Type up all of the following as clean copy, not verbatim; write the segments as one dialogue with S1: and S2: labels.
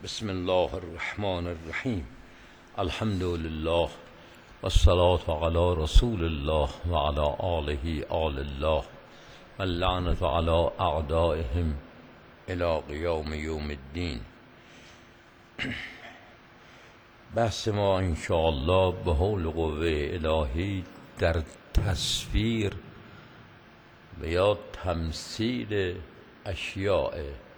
S1: بسم الله الرحمن الرحیم. الحمد لله والصلاة علی رسول الله و علی آله آل الله و اللعنة علی اعدائهم الی قیام یوم الدین. بحث ما انشاءالله به حول قوه الهی در تصویر و یا تمثیل اشیاء.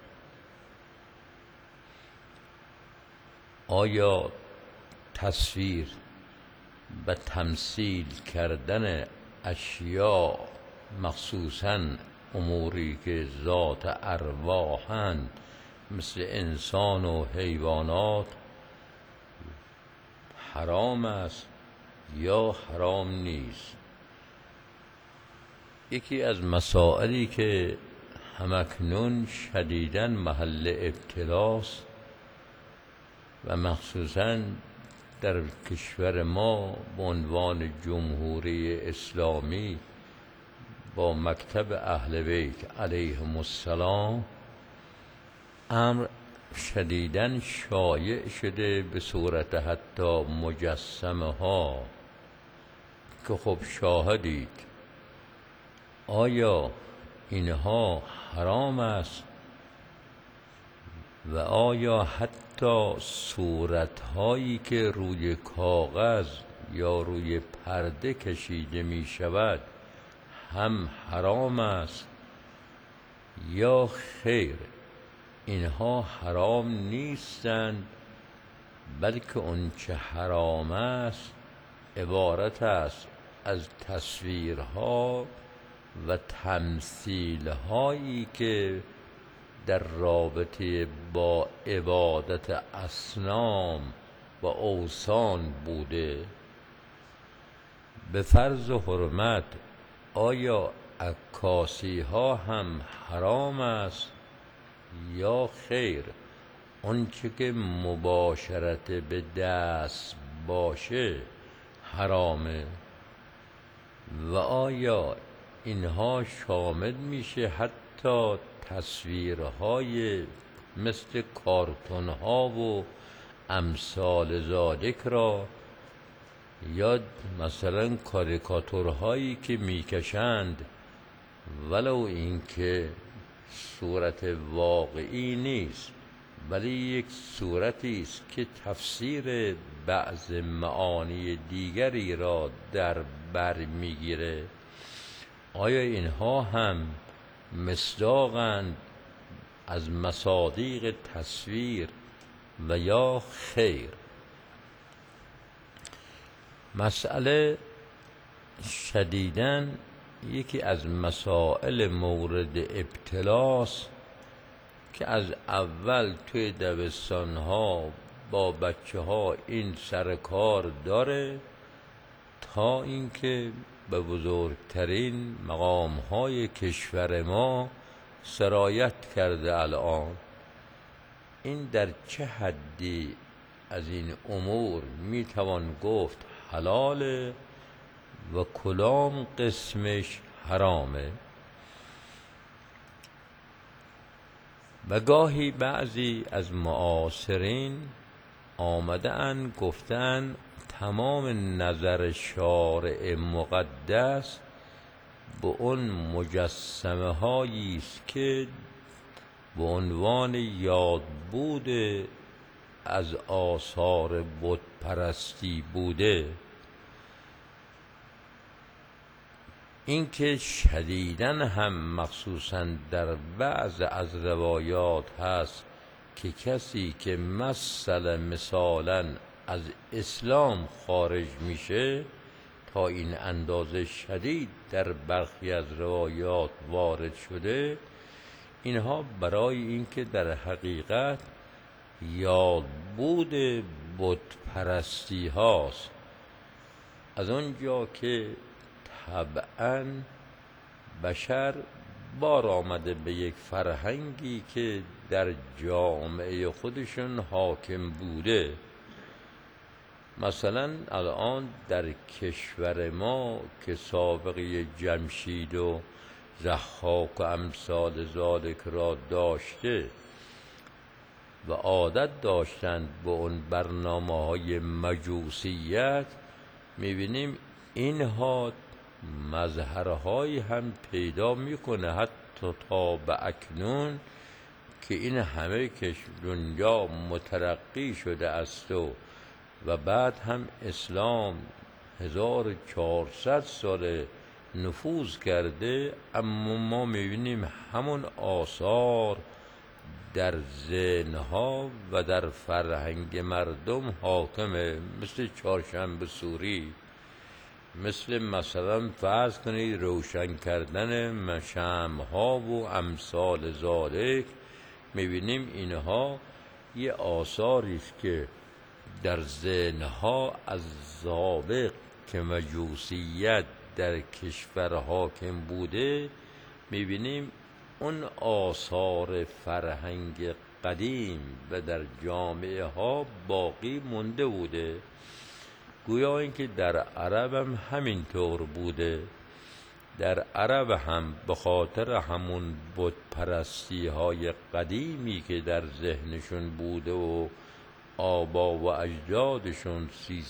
S1: آیا تصویر و تمثیل کردن اشیاء، مخصوصاً اموری که ذات ارواحند مثل انسان و حیوانات، حرام است یا حرام نیست؟ یکی از مسائلی که همکنون شدیداً محل ابتلاست و مخصوصاً در کشور ما به عنوان جمهوری اسلامی با مکتب اهل بیت علیهم السلام، امر شدیداً شایع شده به صورت حتی مجسمه ها که خب شاهدید. آیا اینها حرام است و آیا حتی صورتهایی که روی کاغذ یا روی پرده کشیده می شود هم حرام است یا خیر؟ اینها حرام نیستند، بلکه اونچه حرام است عبارت است از تصویرها و تمثیلهایی که در رابطه با عبادت اصنام و اوثان بوده. به فرض و حرمت آیا عکاسی ها هم حرام است یا خیر؟ اونچه که مباشرت به دست باشه حرامه. و آیا اینها شامل میشه حتی تصویرهای مثل کارتون ها و امثال ذالک را، یا مثلا کاریکاتورهایی که میکشند ولو اینکه صورت واقعی نیست ولی یک صورتی است که تفسیر بعض معانی دیگری را در بر میگیره؟ آیا اینها هم مصداقند از مصادیق تصویر و یا خیر؟ مسئله شدیداً یکی از مسائل مورد ابتلاست که از اول توی دبستان ها با بچه ها این سر کار داره تا اینکه به بزرگترین مقام های کشور ما سرایت کرده. الان این در چه حدی از این امور میتوان گفت حلاله و کدام قسمش حرامه؟ و گاهی بعضی از معاصرین آمده اند گفتن تمام نظر شارع مقدس به اون مجسمه هایی است که به عنوان یادبود از آثار بت پرستی بوده. این که شدیداً هم مخصوصاً در بعض از روایات هست که کسی که مثالاً از اسلام خارج میشه، تا این اندازه شدید در برخی از روایات وارد شده، اینها برای اینکه در حقیقت یادبود بت پرستی هاست. از آنجا که طبعاً بشر بار آمده به یک فرهنگی که در جامعه خودشون حاکم بوده. مثلا الان در کشور ما که سابقه جمشید و ضحاک و امثال ذالک را داشته، و عادت داشتند به اون برنامه‌های مجوسیت، می‌بینیم اینها مظهرهایی هم پیدا میکنه حتی تا به اکنون که این همه که دنیا مترقی شده است و بعد هم اسلام 1400 سال نفوذ کرده، اما ما میبینیم همون آثار در ذهنها و در فرهنگ مردم حاکمه، مثل چهارشنبه سوری، مثلا فرض کنید روشن کردن شمع‌ها و امثال ذالک. میبینیم اینها یه آثاری است که در ذهنها از سابق که مجوسیت در کشور حاکم بوده، میبینیم اون آثار فرهنگ قدیم و در جامعه ها باقی مونده بوده. گویا اینکه در عرب هم همینطور بوده. در عرب هم به خاطر همون بت پرستی های قدیمی که در ذهنشون بوده و آبا و اجدادشون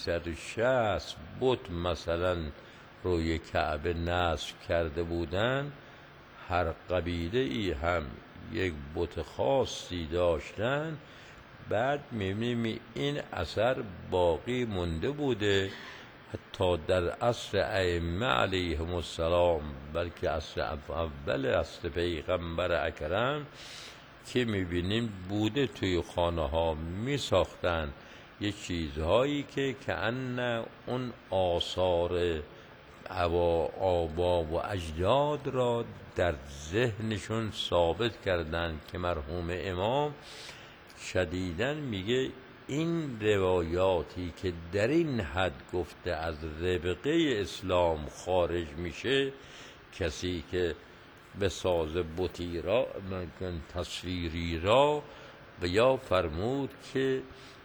S1: 360 بت مثلا روی کعبه نصب کرده بودن، هر قبیله ای هم یک بت خاصی داشتن. بعد می‌بینیم این اثر باقی مونده بوده حتی در عصر ائمه علیهم السلام، بلکه عصر اول عصر پیغمبر اکرم، که می‌بینیم بوده توی خانه ها می‌ساختن یه چیزهایی که کأن اون آثار آبا و اجداد را در ذهنشون ثابت کردند. که مرحوم امام شدیداً میگه این روایاتی که در این حد گفته از ربقه اسلام خارج میشه، کسی که به ساز بتی را تصویری را و یا فرمود که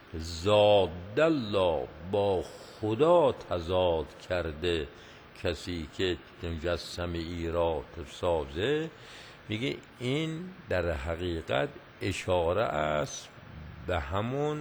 S1: زاد الله با خدا تضاد کرده، کسی که مجسمه ای را سازه، میگه این در حقیقت اشاره است به همون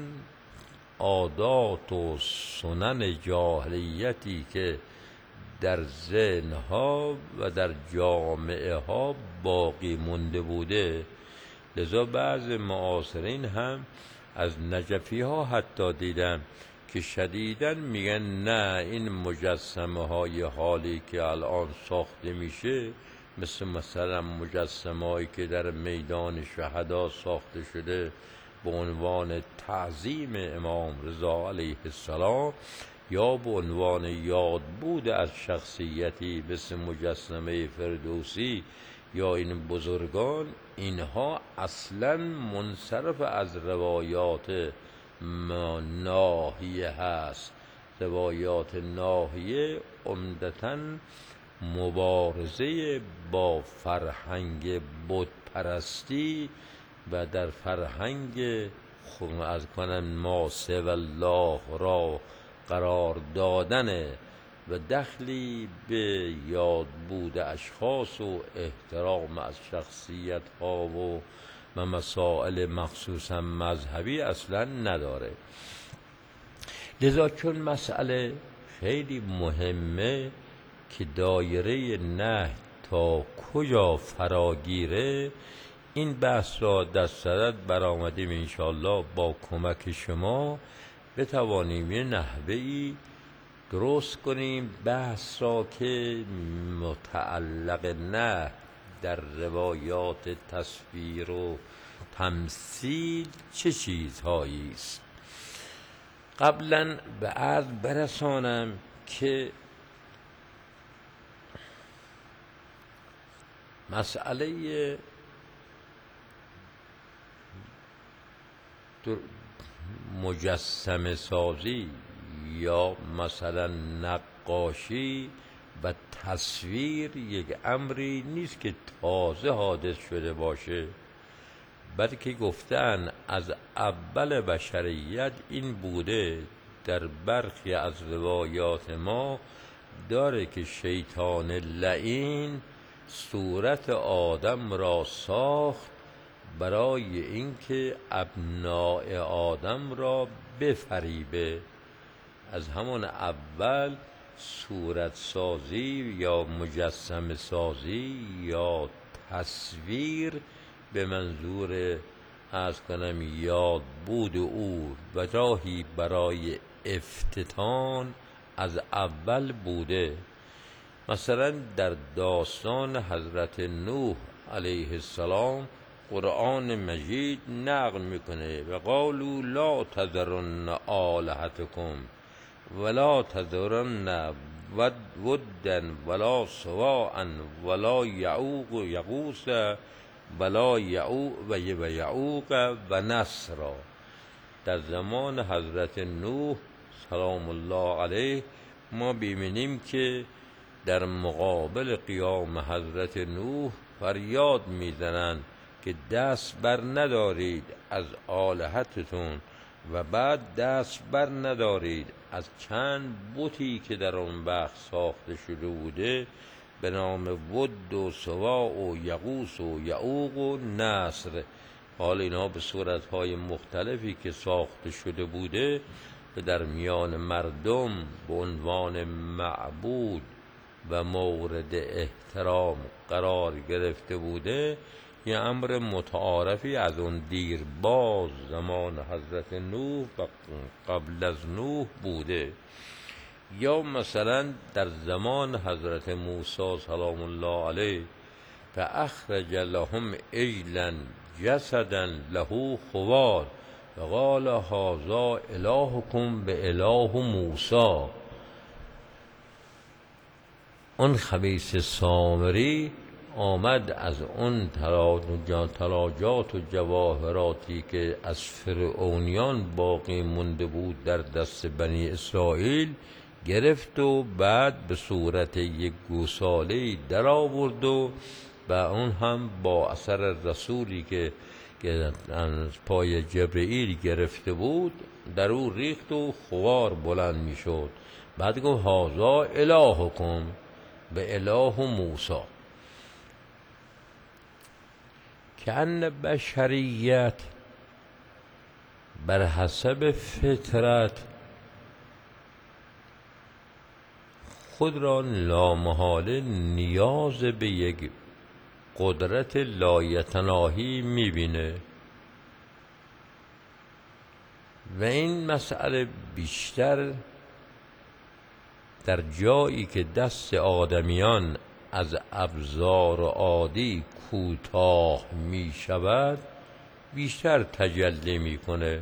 S1: عادات و سنن جاهلیتی که در ذهنها و در جامعه ها باقی مونده بوده. لذا بعض معاصرین هم از نجفی ها حتی دیدم که شدیداً میگن نه، این مجسمه های حالی که الان ساخته میشه، مثلا مجسمه هایی که در میدان شهدا ساخته شده به عنوان تعظیم امام رضا علیه السلام یا به عنوان یادبود از شخصیتی مثل مجسمه فردوسی یا این بزرگان، اینها اصلا منصرف از روایات ناحیه هست. روایات ناحیه عمدتاً مبارزه با فرهنگ بت پرستی و در فرهنگ از ما سوی الله را قرار دادن و دخلی به یاد بود اشخاص و احترام از شخصیت ها و مسائل مخصوصا مذهبی اصلا نداره. لذا چون مسئله خیلی مهمه که دایره نهی تا کجا فراگیره، این بحث را در صدد برآمدیم انشاءالله با کمک شما بتوانیم یه نحوه‌ای درست کنیم بحث را که متعلق نه در روایات تصویر و تمثیل چه چیزهایی است. قبلا به عرض برسانم که مسئله مجسمه سازی یا مثلا نقاشی و تصویر یک امری نیست که تازه حادث شده باشه، بلکه گفتن از اول بشریت این بوده. در برخی از روایات ما داره که شیطان لعین صورت آدم را ساخت، برای اینکه ابناء آدم را بفریبه. از همون اول صورت سازی یا مجسم سازی یا تصویر به منظور از کنم یاد بود او و راهی برای افتتان از اول بوده. مثلا در داستان حضرت نوح علیه السلام قرآن مجید نقل میکنه و قالوا لا تذرن آلهتکم ولا تذرن ودا ولا سواعا ولا یعوق و یغوث ولا یعوق و نصرا. در زمان حضرت نوح سلام الله علیه ما ببینیم که در مقابل قیام حضرت نوح فریاد میزنند که دست بر ندارید از آلهتتون و بعد دست بر ندارید از چند بتی که در آن وقت ساخته شده بوده به نام ود و سواع و یغوث و یعوق و نصر. حال اینا به صورتهای مختلفی که ساخته شده بوده و در میان مردم به عنوان معبود و مورد احترام قرار گرفته بوده، یه امر متعارفی از اون دیر باز زمان حضرت نوح و قبل از نوح بوده. یا مثلا در زمان حضرت موسی سلام الله علیه فاخرج لهم عجلا جسدا له خوار و قال هذا الهکم به اله موسی. اون خبیث سامری آمد از اون تلاجات و جواهراتی که از فرعونیان باقی مونده بود در دست بنی اسرائیل گرفت و بعد به صورت یک گوساله در آورد و اون هم با اثر رسولی که از پای جبرئیل گرفته بود در او ریخت و خوار بلند می شد. بعد گفت هذا الهکم به اله موسی. که ان بشریت بر حسب فطرت خود را لامحاله نیاز به یک قدرت لایتناهی میبینه و این مسئله بیشتر در جایی که دست آدمیان از ابزار عادی کوتاه می شود بیشتر تجلی می کنه.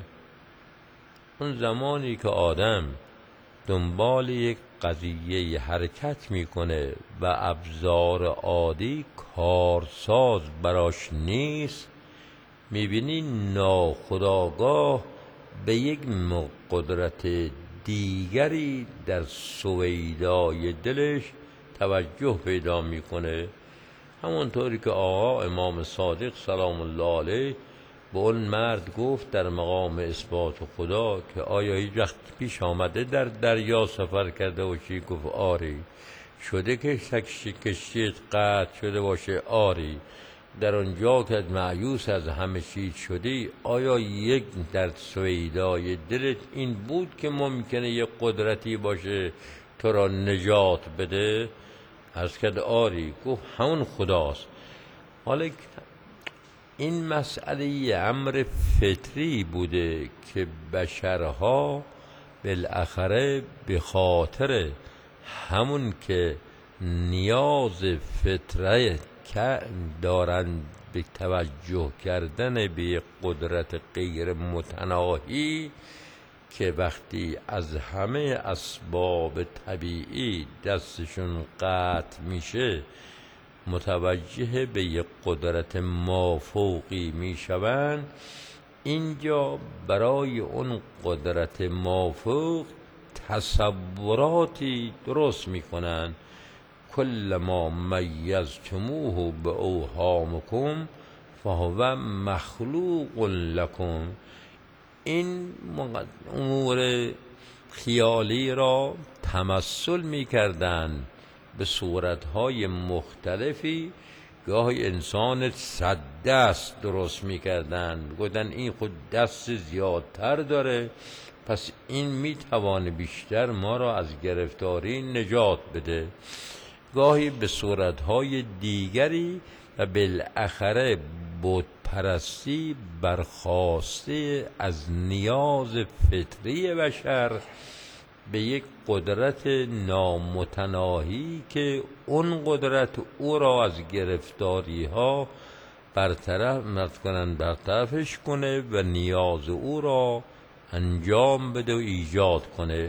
S1: اون زمانی که آدم دنبال یک قضیه حرکت میکنه و ابزار عادی کارساز براش نیست، میبینی ناخودآگاه به یک قدرت دیگری در سویدای دلش توجه پیدا میکنه. همونطوری که آقا امام صادق سلام الله علیه به اون مرد گفت در مقام اثبات خدا که آیا هیچ وقت پیش آمده در دریا سفر کرده باشی؟ گفت آری. شده که کشتیت قطع شده باشه؟ آری. در اونجا که مایوس از همه چیز شدی آیا یک در سویدای دلت این بود که ممکنه یک قدرتی باشه تو را نجات بده؟ از که آری. گفت همون خداست. حالا این مسئله امر فطری بوده که بشرها بالاخره به خاطر همون که نیاز فطره دارند به توجه کردن به قدرت غیر متناهی که وقتی از همه اسباب طبیعی دستشون قطع میشه متوجه به یک قدرت مافوقی میشوند، اینجا برای اون قدرت مافوق تصوراتی درست میکنن. کل ما میزتموه به اوهامکم فهو مخلوق لکم. این امور خیالی را تمثل میکردن به صورتهای مختلفی گاهی انسان 100 دست درست میکردن، گفتن این خود دست زیادتر داره، پس این میتوانه بیشتر ما را از گرفتاری نجات بده. گاهی به صورتهای دیگری و بالاخره بت پرستی برخاسته از نیاز فطری بشر به یک قدرت نامتناهی که اون قدرت او را از گرفتاری ها برطرفش کنه و نیاز او را انجام بده و ایجاد کنه.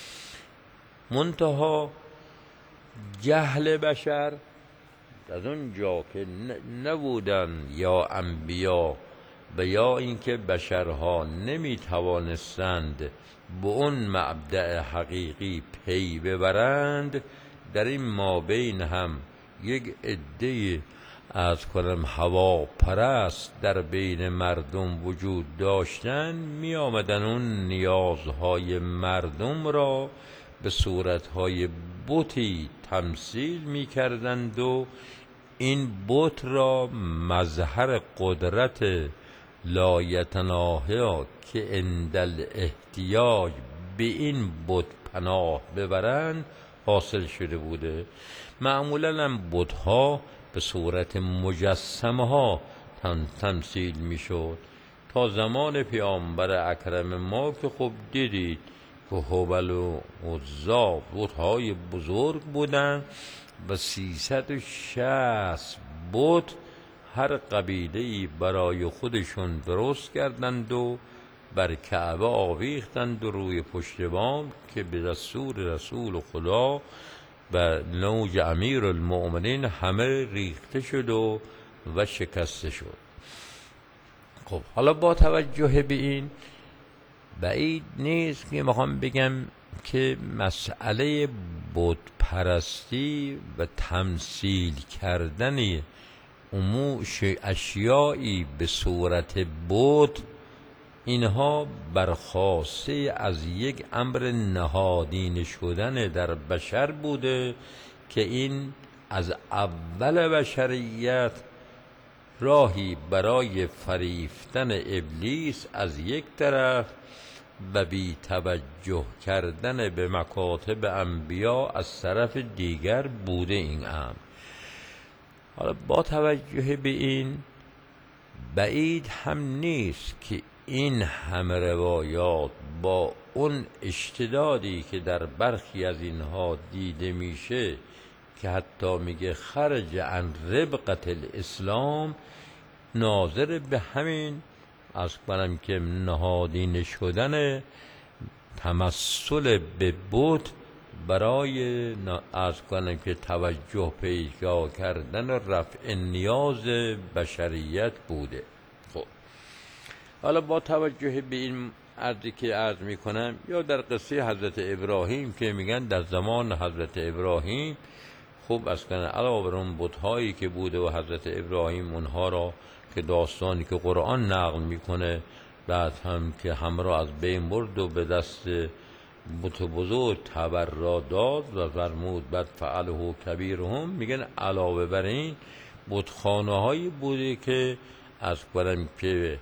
S1: منتها جهل بشر از اون جا که نبودن یا انبیا و یا اینکه بشرها نمی توانستند به اون مبدأ حقیقی پی ببرند، در این مابین هم یک عده از کنم هواپرست در بین مردم وجود داشتن، می آمدن اون نیازهای مردم را به صورتهای بتی تمثیل می کردند و این بت را مظهر قدرت لایتناهی که عند احتیاج به این بت پناه ببرند حاصل شده بوده. معمولا هم بت‌ها به صورت مجسمه ها تمثیل می شد تا زمان پیامبر اکرم ما که خب دیدید که هبل و عزا بت‌های بزرگ بودن و 360 بت هر قبیله‌ای برای خودشون درست کردند و بر کعبه آویختند و روی پشت بام که به دستور رسول خدا و نوج امیر المؤمنین همه ریخته شد و شکسته شد. خب حالا با توجه به این بعید نیست که میخوام بگم که مسئله بت پرستی و تمثیل کردن اشیایی به صورت بت، اینها برخاسته از یک امر نهادینه شدن در بشر بوده که این از اول بشریت راهی برای فریفتن ابلیس از یک طرف و بی توجه کردن به مکاتب انبیا از طرف دیگر بوده این امر. حالا با توجه به این بعید هم نیست که این همه روایات با اون اشتدادی که در برخی از اینها دیده میشه که حتی میگه خرج عن ربقة الاسلام، ناظر به همین از کنم که نهادینه شدن تمثل به بت برای از کنم که توجه پیدا کردن و رفع نیاز بشریت بوده. خب حالا با توجه به این عرضی که عرض می کنم، یا در قصه حضرت ابراهیم که میگن در زمان حضرت ابراهیم خوب از کنه علاوه بر اون بت‌هایی که بوده و حضرت ابراهیم اونها را که داستانی که قرآن نقل میکنه بعد هم که همراه از بین برد و به دست بت بزرگ تبرا داد و فرمود بعد فعله کبیرهم، میگن علاوه بر این بتخانه هایی بوده که از کنم که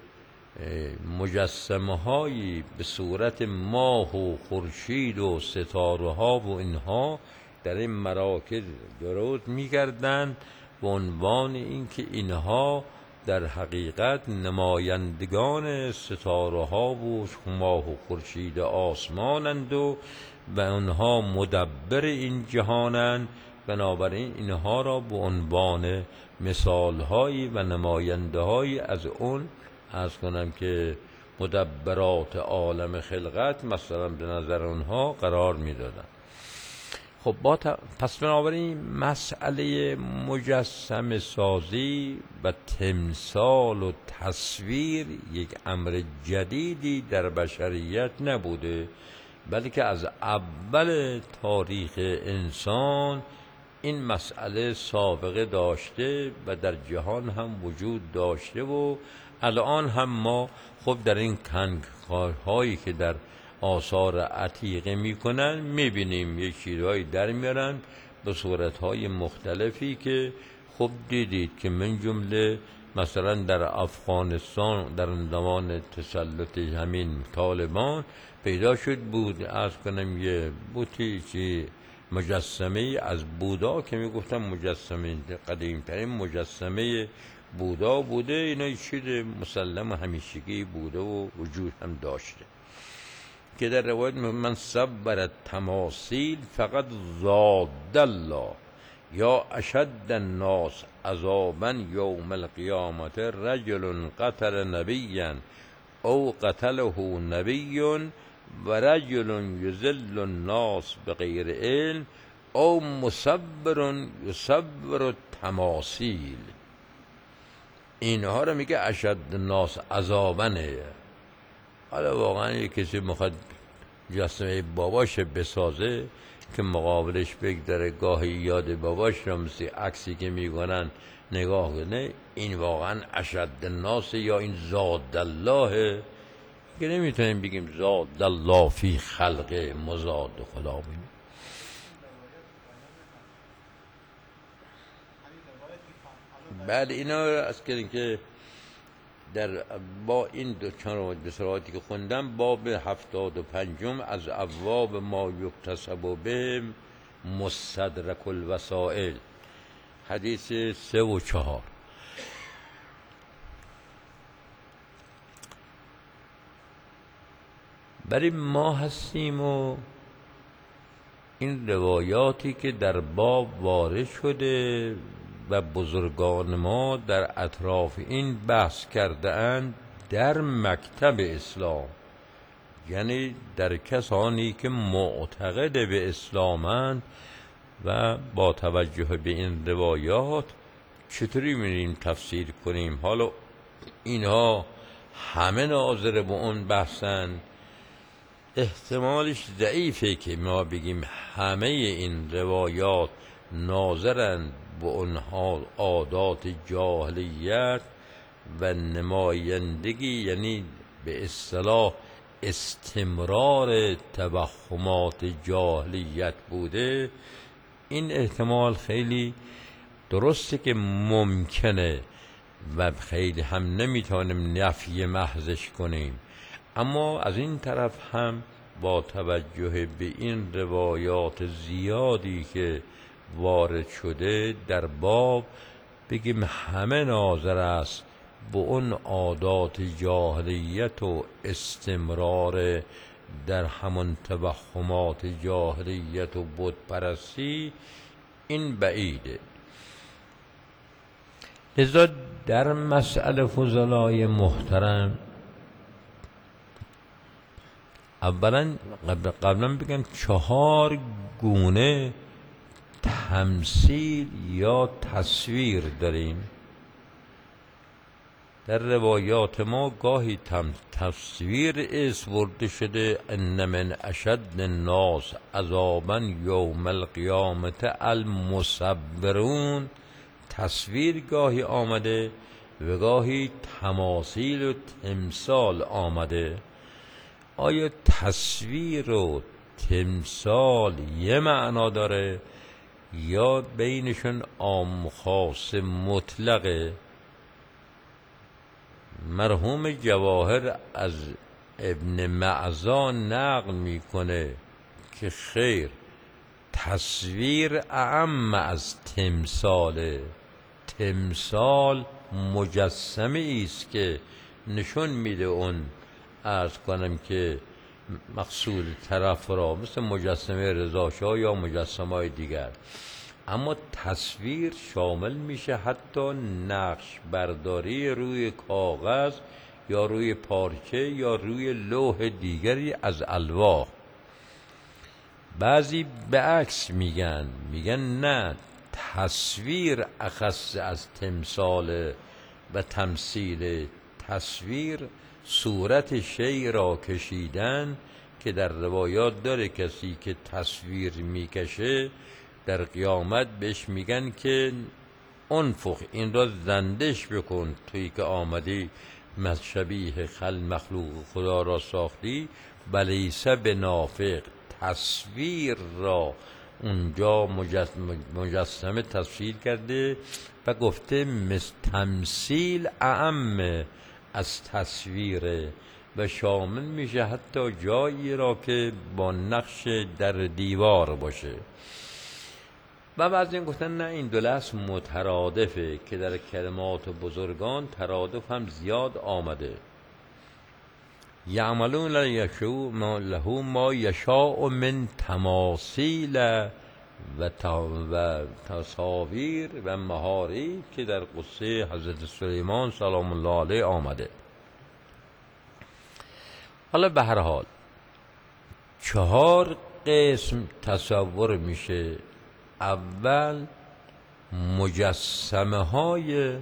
S1: مجسمه هایی به صورت ماه و خورشید و ستاره ها و اینها در این مراکز درست می‌کردند به عنوان اینکه اینها در حقیقت نمایندگان ستاره ها و ماه و خورشید آسمانند و آنها مدبر این جهانند. بنابراین اینها را به عنوان مثال هایی و نماینده هایی از اون از کنم که مدبرات عالم خلقت مثلا به نظر اونها قرار میدادن. خب پس بنابراین مسئله مجسم سازی و تمثال و تصویر یک امر جدیدی در بشریت نبوده، بلکه از اول تاریخ انسان این مسئله سابقه داشته و در جهان هم وجود داشته و الان هم ما خب در این کنگکارهایی که در آثار عتیقه میکنن میبینیم یک چیزهایی در میارن به صورتهای مختلفی که خوب دیدید که من جمله مثلا در افغانستان در زمان تسلط همین طالبان پیدا شد بود از کنم یه بوتی چی مجسمه از بودا که میگفتم مجسمه قدیمترین مجسمه بودا بوده. اینا چیز مسلم همیشگی بوده و وجود هم داشته که در روایت من صبر تماثیل فقط زاد الله یا اشد الناس عذابا یوم القیامت رجل قتل نبیا او قتله نبی و رجل یذل الناس بغیر علم او مصبر یصبر التماثیل. اینها رو میگه اشد الناس عذابنه. حالا واقعا یک کسی میخواد جسمه باباش بسازه که مقابلش بگذره گاهی یاد باباش رو مثل عکسی که میکنن نگاه کنه، این واقعا اشد الناس یا این زاد الله که نمیتونیم بگیم زاد الله فی خلق مزاد خدا بینیم. بله اینا از که در با این دو چند بسراتی که خوندم باب 75 از ابواب ما یکتسب به مستدرک الوسائل حدیث 3 و 4. برای ما هستیم و این روایاتی که در باب وارد شده و بزرگان ما در اطراف این بحث کرده اند در مکتب اسلام، یعنی در کسانی که معتقد به اسلامند و با توجه به این روایات چطوری می‌ریم تفسیر کنیم. حالا اینها همه ناظر به اون بحثن، احتمالش ضعیفه که ما بگیم همه این روایات ناظرند به اونها عادات جاهلیت و نمایندگی، یعنی به اصطلاح استمرار توهمات جاهلیت بوده. این احتمال خیلی درسته که ممکنه و خیلی هم نمیتونیم نفی محضش کنیم، اما از این طرف هم با توجه به این روایات زیادی که وارد شده در باب بگیم همه ناظر است به اون عادات جاهلیت و استمرار در همون توهمات جاهلیت و بت پرستی، این بعیده. لذا در مسئله فضلای محترم اولا قبلا بگم 4 گونه تمثیل یا تصویر داریم. در روایات ما گاهی تصویر اسم برده شده ان من اشد الناس عذابا یوم القیامت المصبرون، تصویر گاهی آمده و گاهی تماثیل و تمثال آمده. آیا تصویر و تمثال یه معنا داره یا بینشون عام خاص مطلقه؟ مرحوم جواهر از ابن معزا نقل میکنه که خیر، تصویر اعم از تمثاله. تمثال مجسمه است که نشون میده اون عرض کنم که مقصود طرف را، مثل مجسمه رضاشاه یا مجسمه های دیگر. اما تصویر شامل میشه حتی نقش برداری روی کاغذ یا روی پارچه یا روی لوح دیگری از الواح. بعضی به عکس میگن نه، تصویر اخص از تمثال و تمثیل. تصویر صورت شی را کشیدن که در روایات داره کسی که تصویر میکشه در قیامت بهش میگن که انفخ، این را زندش بکن، توی که آمدی شبیه مخلوق خدا را ساختی، بلیسه به نافق. تصویر را اونجا مجسمه تصویر کرده و گفته تمثیل اعم از تصویره و شامل میشه حتی جایی را که با نقش در دیوار باشه. و بعضی گفتن نه، این دو لفظ مترادفه که در کلمات بزرگان ترادف هم زیاد آمده. یعملون له ما یشاء من تماثیل و تصاویر و محاری که در قصه حضرت سلیمان سلام الله علیه آمده. حالا به هر حال 4 قسم تصور میشه. اول مجسمه های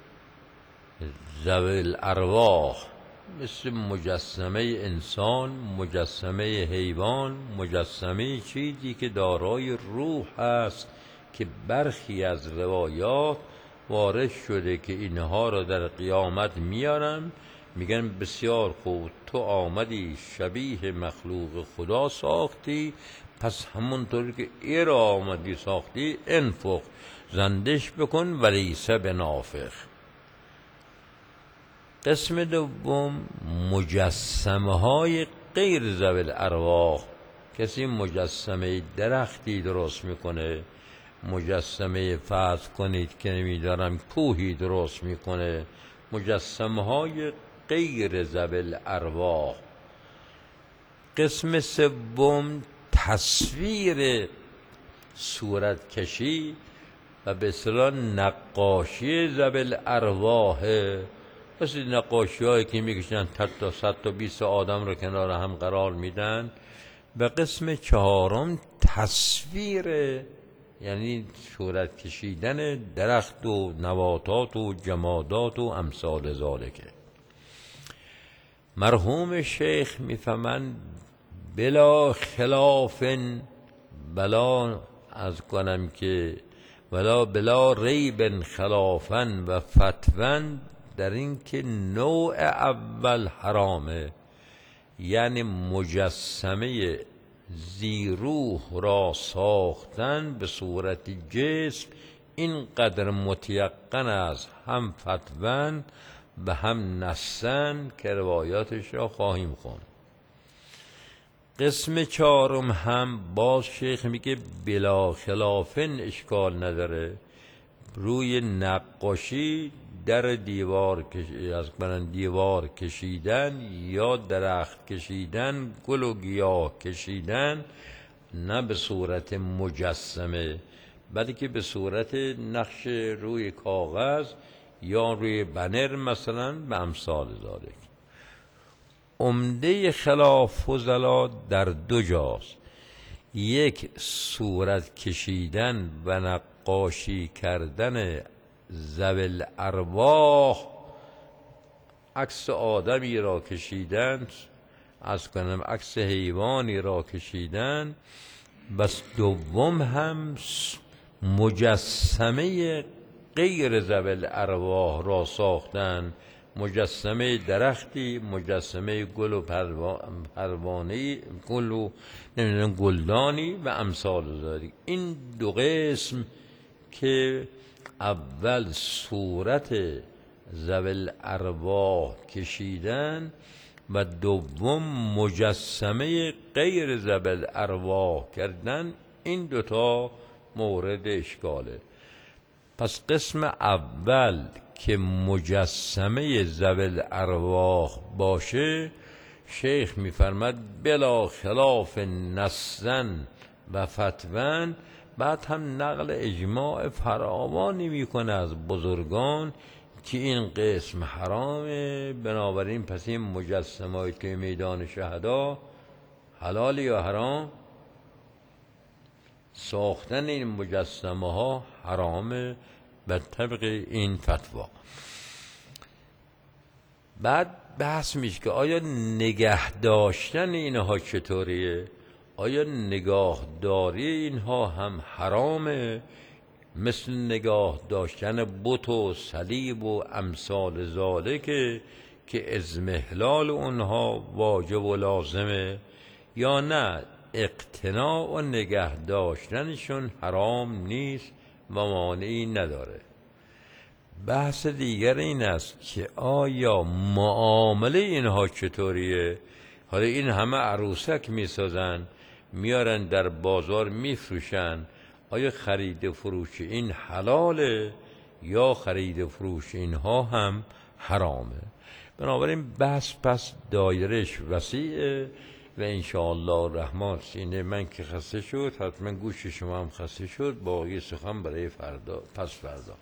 S1: ذوی الارواح، مثل مجسمه انسان، مجسمه حیوان، مجسمه چیزی که دارای روح است که برخی از روایات وارد شده که اینها را در قیامت میارن، میگن بسیار خوب، تو آمدی شبیه مخلوق خدا ساختی، پس همونطور که ای را آمدی ساختی انفخ، زندش بکن ولیس بنافخ. قسم دوم مجسمه های غیر ذوی الارواح، کسی مجسمه درختی درست میکنه، مجسمه فرض کنید که نمیدارم کوهی درست میکنه، مجسمه های غیر ذوی الارواح. قسم سوم تصویر صورت کشی و به اصطلاح نقاشی ذوی الارواح، مثل نقاشی هایی که میکشن تا 100 تا 20 آدم رو کنار هم قرار میدن. و قسم چهارم تصویر، یعنی صورت کشیدن درخت و نباتات و جمادات و امثال ذالکه. مرحوم شیخ میفهمند بلا خلاف، بلا از کنم که بلا ریب خلافن و فتون، در این که نوع اول حرامه، یعنی مجسمه زیروح را ساختن به صورت جسم، اینقدر متیقن است، هم فتون و هم نصن که روایاتش را خواهیم خوند. قسم چهارم هم باز شیخ میگه بلا خلافن اشکال نداره، روی نقاشی در دیوار کشیدن یا درخت کشیدن، گل و گیاه کشیدن، نه به صورت مجسمه بلکه به صورت نقش روی کاغذ یا روی بنر مثلا به امثال ذالک. عمده خلاف فضلا در 2 جاست. یک، صورت کشیدن و نقاشی کردن ذوی الارواح، عکس آدمی را کشیدن، از کنم عکس حیوانی را کشیدن. بس دوم هم مجسمه غیر ذوی الارواح را ساختن، مجسمه درختی، مجسمه گل و پروانه‌ای، گل و گلدانی و امثال ذالک. این 2 قسم که اول صورت ذوی الارواح کشیدن و دوم مجسمه غیر ذوی الارواح کردن، این 2 تا مورد اشکاله. پس قسم اول که مجسمه ذوی الارواح باشه، شیخ میفرماد بلا خلاف نصن و فتون. بعد هم نقل اجماع فراوانی میکنه از بزرگان که این قسم حرامه، بنابراین پس این مجسمه‌ای که میدان شهدا حلال یا حرام؟ ساختن این مجسمه ها حرامه به طبق این فتوا. بعد بحث میشه که آیا نگه داشتن اینها چطوریه؟ آیا نگاهداری اینها هم حرامه، مثل نگاه داشتن بت و صلیب و امثال ذالک که ازمهلال اونها واجب و لازمه، یا نه اقتناع و نگه داشتنشون حرام نیست و مانعی نداره. بحث دیگر این است که آیا معامله اینها چطوریه؟ حالا این همه عروسک میسازن میارن در بازار میفروشن، آیا خرید و فروش این حلاله یا خرید و فروش اینها هم حرامه؟ بنابراین بحث پس دایرش وسیعه و انشاءالله الرحمن سینه من که خسته شد حتما گوش شما هم خسته شد، باقی سخن برای فردا پس فردا.